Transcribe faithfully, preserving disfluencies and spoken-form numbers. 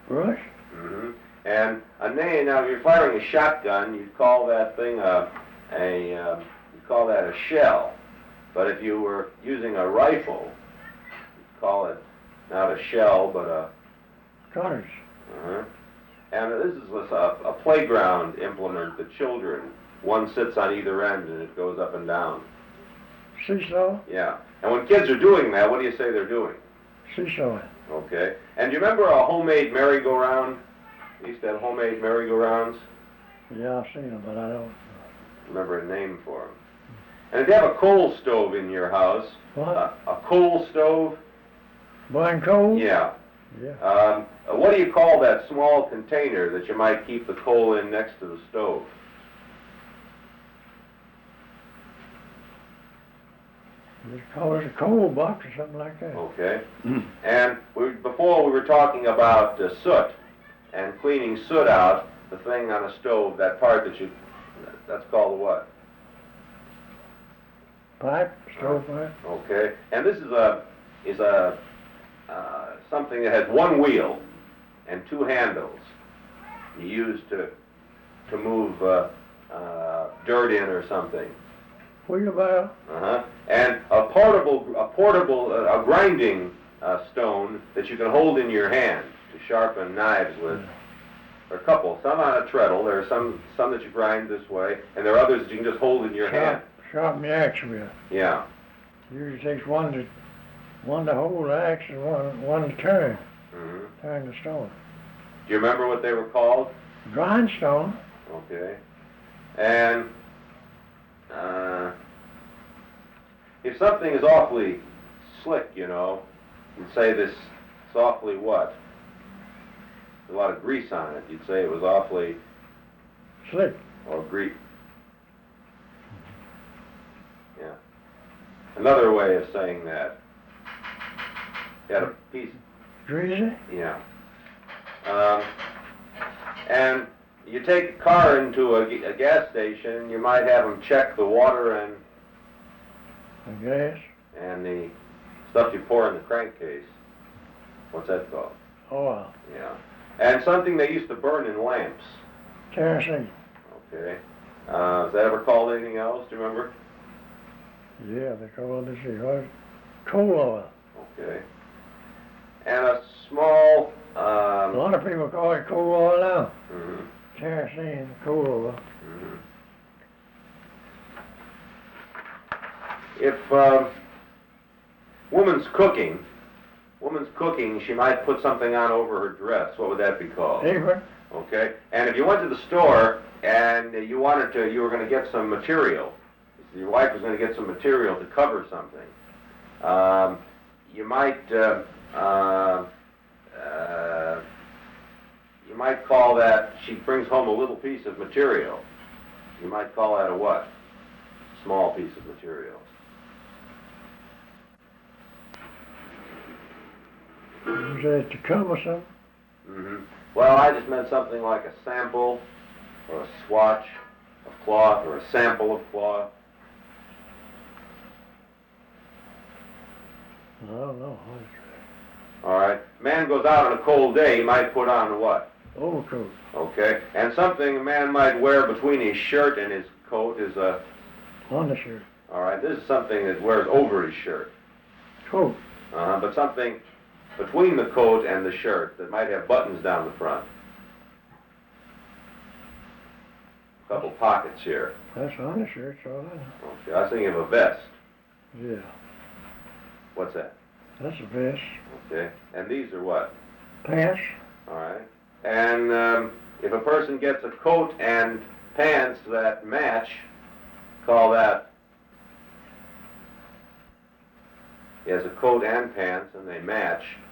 Brush? Mm-hmm. And a name, now if you're firing a shotgun, you'd call that thing a, a uh, you'd call that a shell. But if you were using a rifle, you'd call it not a shell, but a... Cartridge. Uh-huh. And this is a, a playground implement that children, one sits on either end and it goes up and down. Seesaw? Yeah. And when kids are doing that, what do you say they're doing? Seesaw. Okay. And do you remember a homemade merry-go-round? We used to have homemade merry-go-rounds. Yeah, I've seen them, but I don't remember a name for them. And if you have a coal stove in your house, what? Uh, a coal stove? Burn coal? Yeah. Yeah. Um, uh, what do you call that small container that you might keep the coal in next to the stove? They call it a coal box or something like that. Okay. And we, before we were talking about uh, soot and cleaning soot out, the thing on a stove, that part that you, that's called a what? Pipe, stove pipe. Okay. And this is a, is a, uh, something that has one wheel and two handles you use to, to move uh, uh, dirt in or something. Wheelbarrow? Uh-huh. And a portable, a portable, uh, a grinding uh, stone that you can hold in your hand to sharpen knives with. There are a couple, some on a treadle. There are some, some that you grind this way, and there are others that you can just hold in your Sharp, hand. sharpen the axe with. Yeah. Usually takes one to one to hold the axe and one one to turn. Mm-hmm. Turn the stone. Do you remember what they were called? Grindstone. Okay. And uh, if something is awfully slick, you know, you'd say this, it's awfully what? There's a lot of grease on it. You'd say it was awfully... Slick. Or grease. Yeah. Another way of saying that. You had a piece... Greasy? Yeah. Um, and you take a car into a, a gas station, you might have them check the water and The gas. and the stuff you pour in the crankcase. What's that called? Oil. Yeah. And something they used to burn in lamps. Kerosene. Okay. Uh, is that ever called anything else? Do you remember? Yeah, they call it this oil. Coal oil. Okay. And a small... A Um, lot of people call it coal oil now. mhm, Kerosene, coal oil. mhm. If um, woman's cooking, woman's cooking, she might put something on over her dress. What would that be called? Apron. Okay. And if you went to the store and you wanted to, you were going to get some material. Your wife was going to get some material to cover something. Um, you might, uh, uh, uh, you might call that. She brings home a little piece of material. You might call that a what? Small piece of material. Is that to cover something? Mm-hmm. Well, I just meant something like a sample, or a swatch of cloth, or a sample of cloth. I don't know. All right. Man goes out on a cold day, he might put on a what? Overcoat. Okay. And something a man might wear between his shirt and his coat is a... Undershirt. All right. This is something that wears over his shirt. Coat. Uh-huh. But something between the coat and the shirt that might have buttons down the front. A couple pockets here. That's undershirt, so I know. Okay. I was thinking of a vest. Yeah. What's that? That's a vest. Okay. And these are what? Pants. All right. And um, if a person gets a coat and pants that match, call that. He has a coat and pants and they match.